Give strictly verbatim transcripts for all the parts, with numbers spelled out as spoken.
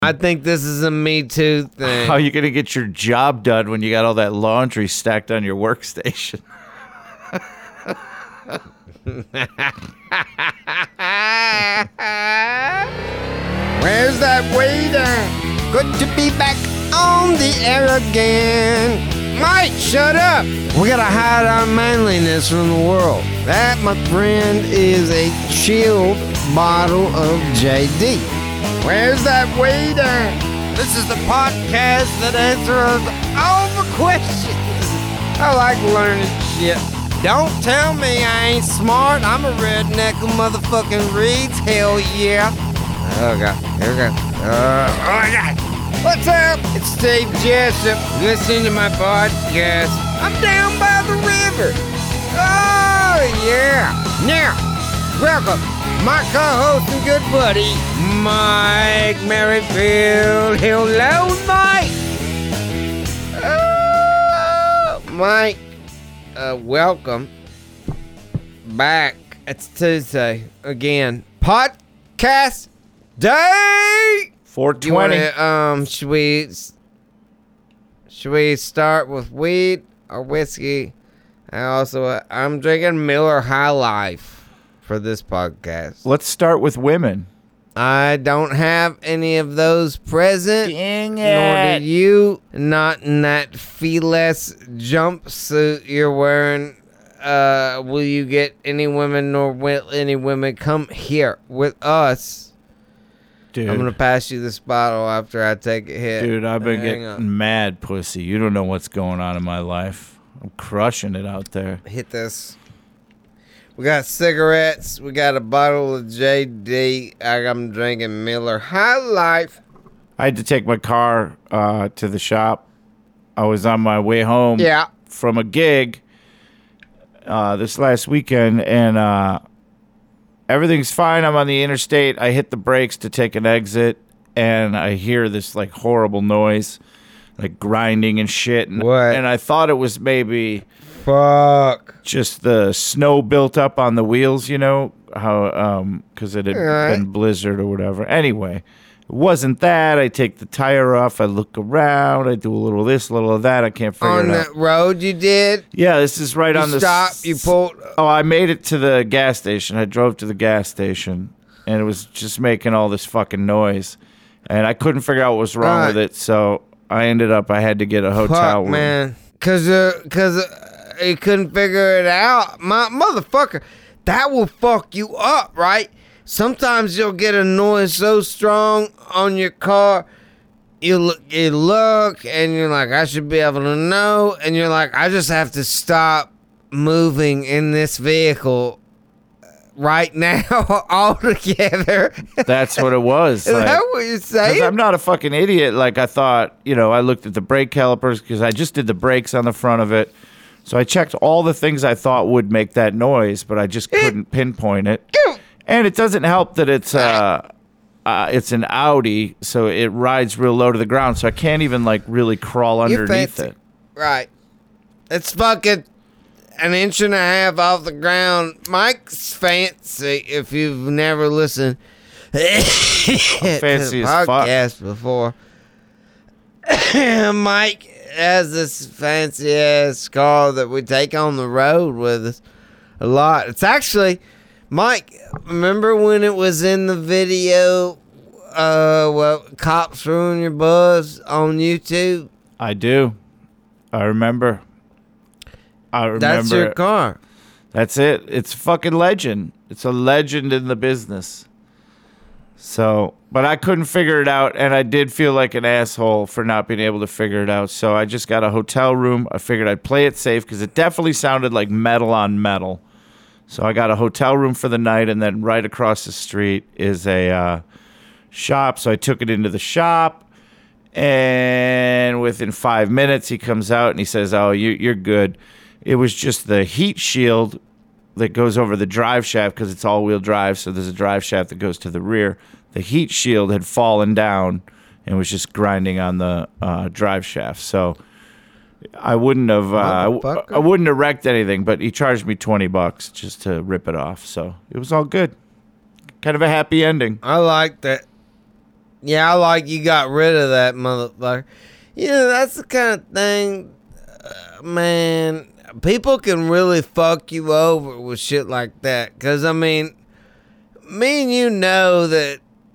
I think this is a Me Too thing. How are you going to get your job done when you got all that laundry stacked on your workstation? Where's that waiter? Good to be back on the air again. Mike, shut up. We gotta hide our manliness from the world. That, my friend, is a chilled bottle of J D. Where's that waiter? This is the podcast that answers all the questions. I like learning shit. Don't tell me I ain't smart. I'm a redneck who motherfucking reads. Hell yeah. Oh, God. Here we go. Uh, oh, my God. What's up? It's Steve Jessup. Listening to my podcast. I'm down by the river. Oh, yeah. Now, welcome. My co-host and good buddy, Mike Merrifield. Hello, Mike. Oh, Mike, uh, welcome back. It's Tuesday again. Podcast day. four twenty. You wanna, um, should we should we start with weed or whiskey? I also, uh, I'm drinking Miller High Life for this podcast. Let's start with women. I don't have any of those present. Dang Nor it. do you. Not in that fee-less jumpsuit you're wearing. Uh, will you get any women, nor will any women come here with us? Dude, I'm gonna pass you this bottle after I take a hit. dude, I've been Hang getting on. mad pussy. You don't know what's going on in my life. I'm crushing it out there. Hit this. We got cigarettes. We got a bottle of J D. I'm drinking Miller High Life. I had to take my car uh, to the shop. I was on my way home Yeah. from a gig uh, this last weekend, and uh, everything's fine. I'm on the interstate. I hit the brakes to take an exit, and I hear this like horrible noise, like grinding and shit. And, What? and I thought it was maybe Fuck. just the snow built up on the wheels, you know, how um because it had Alright. been blizzard or whatever. Anyway, it wasn't that. I take the tire off. I look around. I do a little of this, a little of that. I can't figure On it out. that road you did? Yeah, this is right You on the stop, s- you pulled. Oh, I made it to the gas station. I drove to the gas station, and it was just making all this fucking noise, and I couldn't figure out what was wrong Right. with it. So I ended up. I had to get a hotel Fuck, room. man. Cause, uh, cause uh, you couldn't figure it out. My motherfucker, that will fuck you up, right? Sometimes you'll get a noise so strong on your car, you look, you look, and you're like, I should be able to know, and you're like, I just have to stop moving in this vehicle right now altogether. That's what it was. Is like- that what you're Because saying? I'm not a fucking idiot. Like I thought, you know, I looked at the brake calipers because I just did the brakes on the front of it. So I checked all the things I thought would make that noise, but I just couldn't pinpoint it. And it doesn't help that it's uh, uh it's an Audi, so it rides real low to the ground. So I can't even like really crawl You're underneath fancy. it. Right. It's fucking an inch and a half off the ground. Mike's fancy if you've never listened to fancy the as fuck. podcast before. Mike has this fancy ass car that we take on the road with us a lot. It's actually, Mike, remember when it was in the video, uh, well, Cops Ruin Your Buzz on YouTube? I do. I remember. I remember. That's your car. That's it. It's a fucking legend. It's a legend in the business. So, but I couldn't figure it out, and I did feel like an asshole for not being able to figure it out. So I just got a hotel room. I figured I'd play it safe because it definitely sounded like metal on metal. So I got a hotel room for the night, and then right across the street is a uh, shop. So I took it into the shop, and within five minutes, he comes out and he says, "Oh, you, you're good." It was just the heat shield that goes over the drive shaft because it's all-wheel drive, so there's a drive shaft that goes to the rear. The heat shield had fallen down and was just grinding on the uh, drive shaft. So I wouldn't have, uh, I, Motherfucker. I wouldn't have wrecked anything, but he charged me twenty bucks just to rip it off. So it was all good. Kind of a happy ending. I like that. Yeah, I like you got rid of that motherfucker. You know, that's the kind of thing, uh, man, people can really fuck you over with shit like that. Because, I mean, me and you know that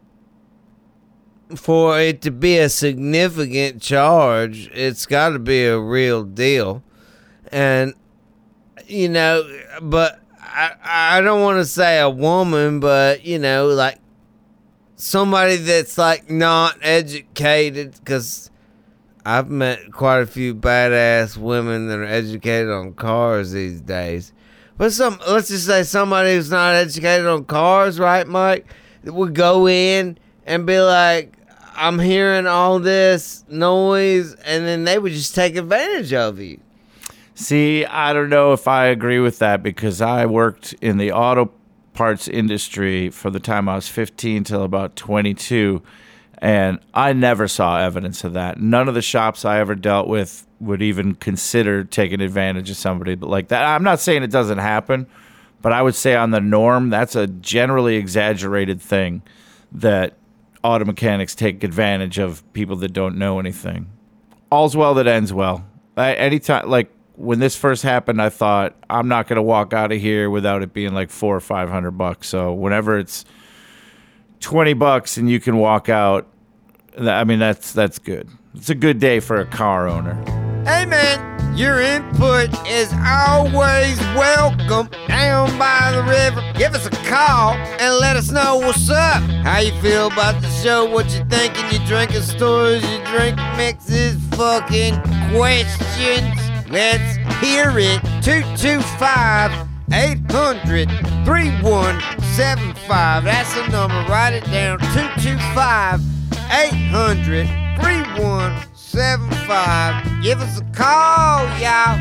for it to be a significant charge, it's got to be a real deal. And, you know, but I, I don't want to say a woman, but, you know, like somebody that's like not educated, because I've met quite a few badass women that are educated on cars these days. But some, let's just say somebody who's not educated on cars, right, Mike, would go in and be like, I'm hearing all this noise, and then they would just take advantage of you. See, I don't know if I agree with that, because I worked in the auto parts industry for the time I was fifteen till about twenty-two, and I never saw evidence of that. None of the shops I ever dealt with would even consider taking advantage of somebody like that. I'm not saying it doesn't happen, but I would say on the norm, that's a generally exaggerated thing, that auto mechanics take advantage of people that don't know anything. All's well that ends well. I, anytime, like when this first happened, I thought, I'm not going to walk out of here without it being like four or five hundred bucks. So whenever it's twenty bucks and you can walk out, I mean, that's that's good. It's a good day for a car owner. Hey man, your input is always welcome down by the river. Give us a call and let us know what's up. How you feel about the show, what you thinking, your drinking stories, your drink mixes, fucking questions. Let's hear it. two two five, eight hundred, three one seven five. That's the number. Write it down. two two five, eight hundred, three one seven five. Give us a call, y'all.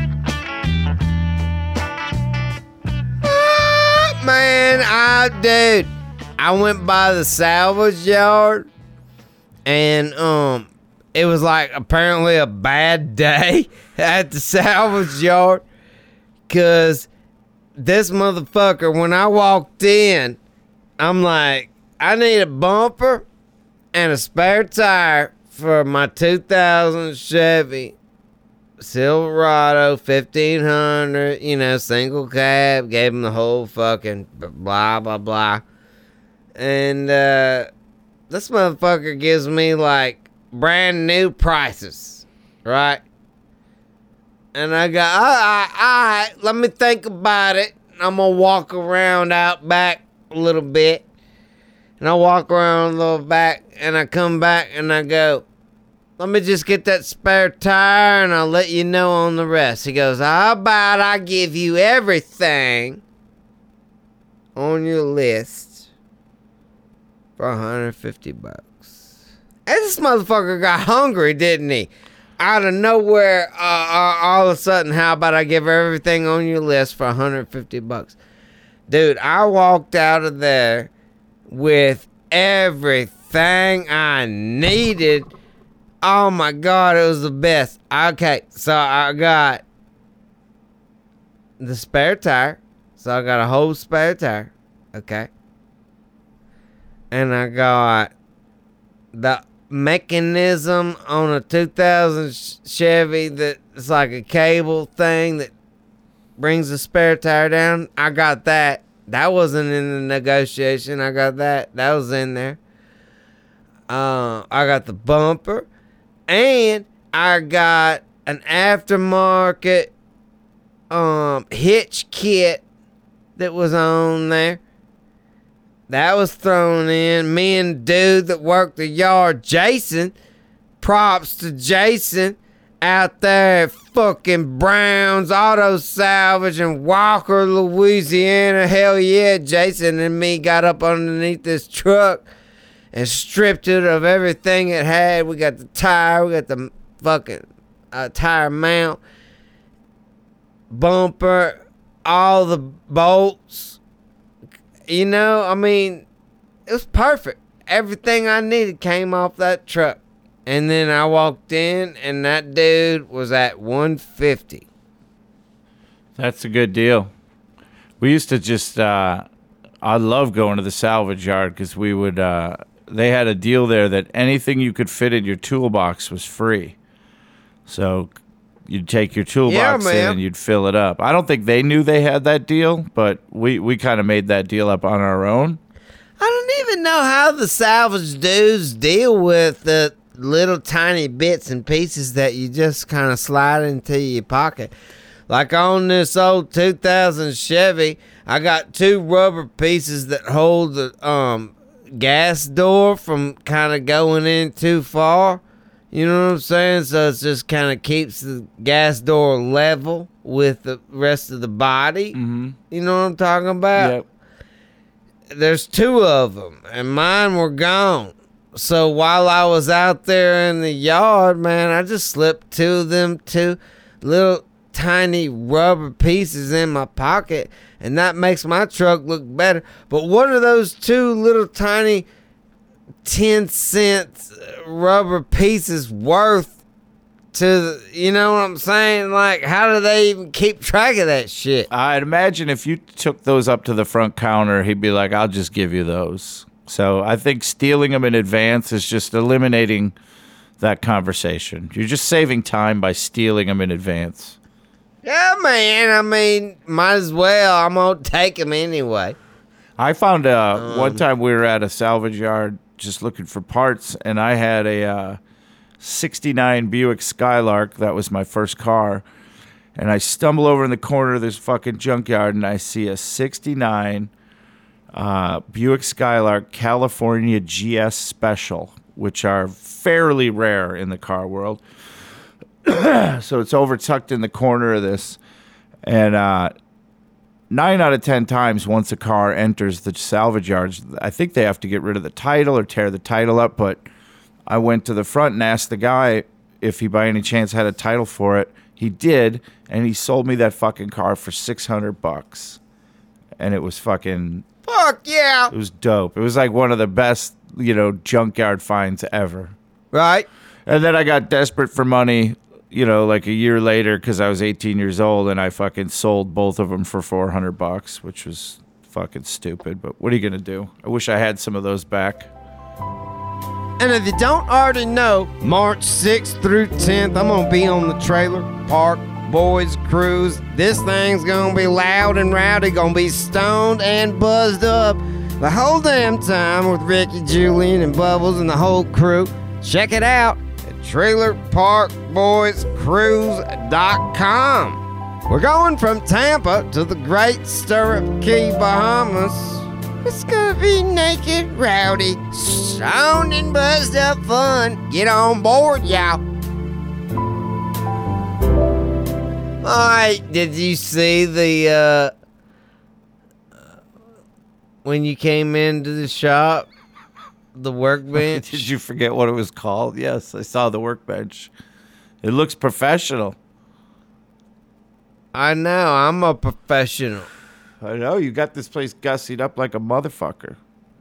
Oh, man, I, dude, I went by the salvage yard, and, um, it was like apparently a bad day at the salvage yard, because this motherfucker, when I walked in, I'm like, I need a bumper and a spare tire for my two thousand Chevy Silverado fifteen hundred, you know, single cab. Gave him the whole fucking blah, blah, blah. And uh, this motherfucker gives me like brand new prices, right? And I go, all right, all right, let me think about it. I'm going to walk around out back a little bit. And I walk around a little back, and I come back and I go, let me just get that spare tire and I'll let you know on the rest. He goes, how about I give you everything on your list for one hundred fifty bucks. And this motherfucker got hungry, didn't he? Out of nowhere, uh, uh, all of a sudden, how about I give everything on your list for one hundred fifty bucks? Dude, I walked out of there with everything I needed. Oh my God, it was the best. Okay, so I got the spare tire. So I got a whole spare tire. Okay. And I got the mechanism on a two thousand Chevy that's like a cable thing that brings the spare tire down. I got that. That wasn't in the negotiation. I got that. That was in there. Uh, I got the bumper. And I got an aftermarket um, hitch kit that was on there. That was thrown in. Me and dude that worked the yard, Jason, props to Jason, out there at fucking Brown's Auto Salvage in Walker, Louisiana. Hell yeah, Jason and me got up underneath this truck and stripped it of everything it had. We got the tire, we got the fucking uh, tire mount, bumper, all the bolts. You know, I mean, it was perfect. Everything I needed came off that truck. And then I walked in, and that dude was at one fifty. That's a good deal. We used to just, uh, I love going to the salvage yard because we would, uh, they had a deal there that anything you could fit in your toolbox was free. So you'd take your toolbox Yeah, in man. and you'd fill it up. I don't think they knew they had that deal, but we, we kind of made that deal up on our own. I don't even know how the salvage dudes deal with the little tiny bits and pieces that you just kind of slide into your pocket. Like on this old two thousand Chevy, I got two rubber pieces that hold the um gas door from kind of going in too far. You know what I'm saying? So it just kind of keeps the gas door level with the rest of the body. Mm-hmm. You know what I'm talking about? Yep. There's two of them, and mine were gone. So while I was out there in the yard, man, I just slipped two of them two little tiny rubber pieces in my pocket, and that makes my truck look better. But what are those two little tiny ten cent rubber pieces worth to the, you know what I'm saying? Like, how do they even keep track of that shit? I'd imagine if you took those up to the front counter, he'd be like, I'll just give you those. So I think stealing them in advance is just eliminating that conversation. You're just saving time by stealing them in advance. Yeah, man. I mean, might as well. I'm going to take them anyway. I found uh, Um, one time we were at a salvage yard just looking for parts, and I had a uh, sixty-nine Buick Skylark. That was my first car. And I stumble over in the corner of this fucking junkyard, and I see a sixty-nine uh, Buick Skylark California G S Special, which are fairly rare in the car world. So it's over tucked in the corner of this. And uh, nine out of ten times, once a car enters the salvage yards, I think they have to get rid of the title or tear the title up. But I went to the front and asked the guy if he by any chance had a title for it. He did, and he sold me that fucking car for six hundred bucks. And it was fucking... Fuck yeah. It was dope. It was like one of the best, you know, junkyard finds ever. Right? And then I got desperate for money, you know, like a year later because I was eighteen years old, and I fucking sold both of them for four hundred bucks, which was fucking stupid. But what are you going to do? I wish I had some of those back. And if you don't already know, March sixth through tenth, I'm going to be on the Trailer Park Boys Cruise. This thing's going to be loud and rowdy, going to be stoned and buzzed up the whole damn time with Ricky, Julian, and Bubbles and the whole crew. Check it out at trailer park boys cruise dot com. We're going from Tampa to the great Stirrup Key, Bahamas. It's gonna be naked, rowdy, stoned and buzzed up fun. Get on board, y'all. Alright, did you see the, uh, when you came into the shop, the workbench? Did you forget what it was called? Yes, I saw the workbench. It looks professional. I know, I'm a professional. I know, you got this place gussied up like a motherfucker.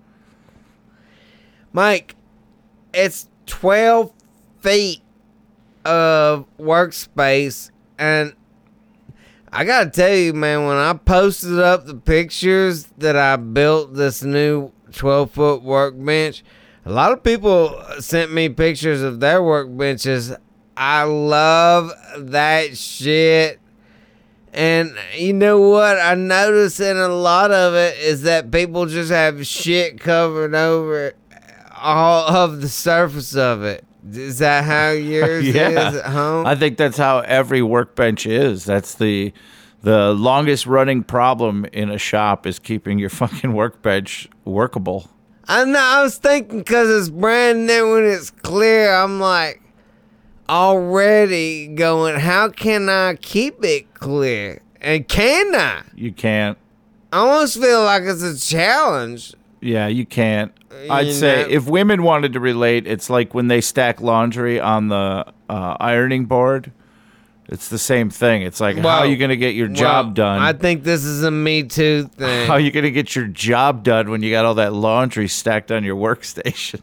Mike, it's twelve feet of workspace, and I gotta tell you, man, when I posted up the pictures that I built this new twelve foot workbench, a lot of people sent me pictures of their workbenches. I love that shit. And you know what I noticed in a lot of it is that people just have shit covered over all of the surface of it. Is that how yours Yeah. is at home? I think that's how every workbench is. That's the the longest running problem in a shop is keeping your fucking workbench workable. I know. I was thinking because it's brand new and it's clear. I'm like already going, how can I keep it clear? And can I? You can't. I almost feel like it's a challenge. Yeah, you can't. I'd You say know? if women wanted to relate, it's like when they stack laundry on the uh, ironing board. It's the same thing. It's like, how Well, are you going to get your Well, job done? I think this is a Me Too thing. How are you going to get your job done when you got all that laundry stacked on your workstation?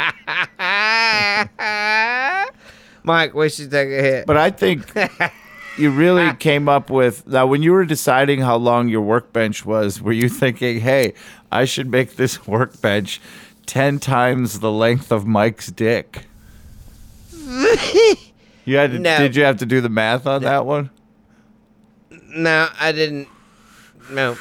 Mike, we should take a hit. But I think you really came up with now. When you were deciding how long your workbench was, were you thinking, "Hey, I should make this workbench ten times the length of Mike's dick"? You had to, No. Did you have to do the math on that one? No, I didn't. No.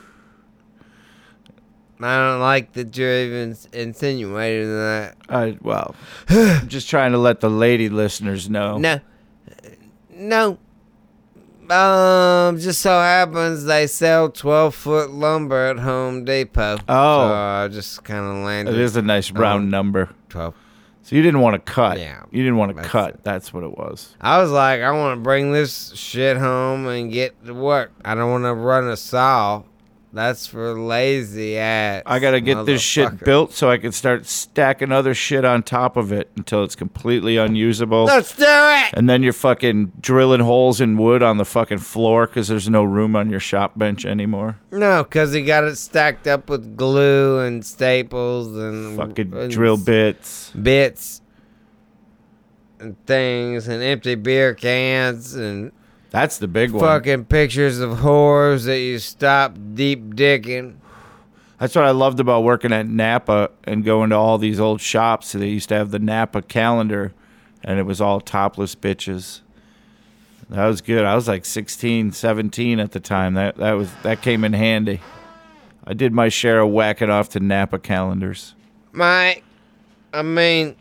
I don't like that you're even insinuating that. I well, I'm just trying to let the lady listeners know. No. No. Um, just so happens they sell twelve foot lumber at Home Depot. Oh. So I just kind of landed. It is a nice round um, number. twelve. So you didn't want to cut. Yeah, You didn't want to that's cut. it. That's what it was. I was like, I want to bring this shit home and get to work. I don't want to run a saw. That's for lazy ass. I got to get this shit motherfucker. built so I can start stacking other shit on top of it until it's completely unusable. Let's do it. And then you're fucking drilling holes in wood on the fucking floor because there's no room on your shop bench anymore. No, because he got it stacked up with glue and staples and Fucking and drill bits. bits and things and empty beer cans and That's the big one. fucking pictures of whores that you stop deep dicking. That's what I loved about working at Napa and going to all these old shops. They used to have the Napa calendar, and it was all topless bitches. That was good. I was like sixteen, seventeen at the time. That that was that came in handy. I did my share of whacking off to Napa calendars. Mike, I mean,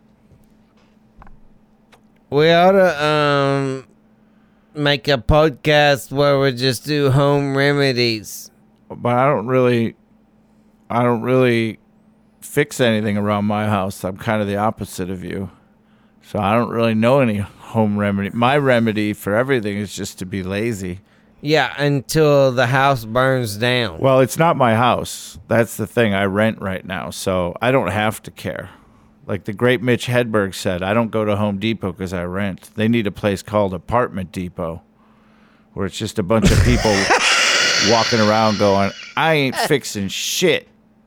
we ought to um make a podcast where we just do home remedies. But I don't really, I don't really fix anything around my house. I'm kind of the opposite of you. So I don't really know any home remedy. My remedy for everything is just to be lazy. Yeah, until the house burns down. Well, it's not my house. That's the thing. I rent right now, so I don't have to care. Like the great Mitch Hedberg said, I don't go to Home Depot because I rent. They need a place called Apartment Depot, where it's just a bunch of people walking around going, I ain't fixing shit.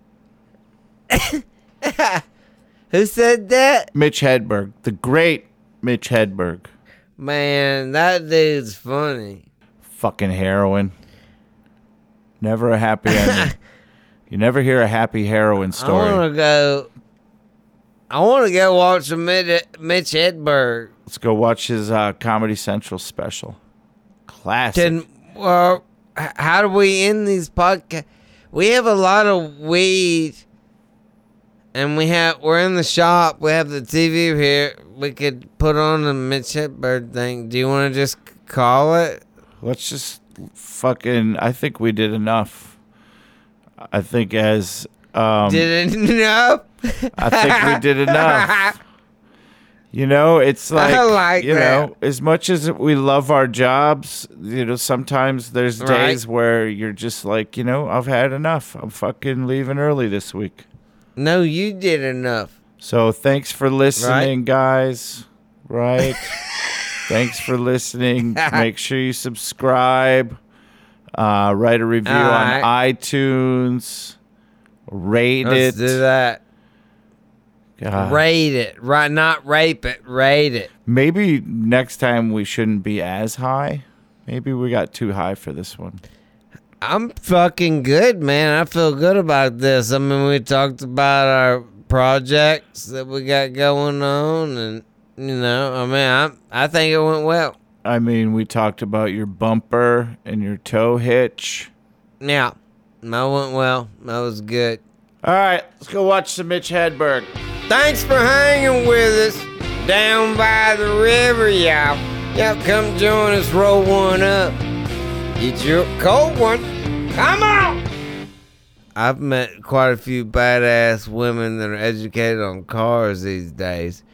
Who said that? Mitch Hedberg, the great Mitch Hedberg. Man, that dude's funny. Fucking heroin. Never a happy ending. You never hear a happy heroin story. I want to go. I want to go watch a Mitch, Mitch Hedberg. Let's go watch his uh, Comedy Central special. Classic. Can well, h- how do we end these podcasts? We have a lot of weed, and we have we're in the shop. We have the T V here. We could put on the Mitch Hedberg thing. Do you want to just call it? Let's just fucking. I think we did enough. I think as. Um, Did it enough? I think we did enough. You know, it's like, I like you that. know, as much as we love our jobs, you know, sometimes there's Right. days where you're just like, you know, I've had enough. I'm fucking leaving early this week. No, you did enough. So thanks for listening, guys. Right? Thanks for listening. Make sure you subscribe. Uh, write a review All on right. iTunes. Rate Let's it. do that. God. Rate it. Right, not rape it. Rate it. Maybe next time we shouldn't be as high. Maybe we got too high for this one. I'm fucking good, man. I feel good about this. I mean, we talked about our projects that we got going on, and you know, I mean, I I think it went well. I mean, we talked about your bumper and your tow hitch. Yeah, that went well. That was good. All right, let's go watch some Mitch Hedberg. Thanks for hanging with us down by the river, y'all. Y'all come join us, roll one up. Get your cold one. Come on! I've met quite a few badass women that are educated on cars these days.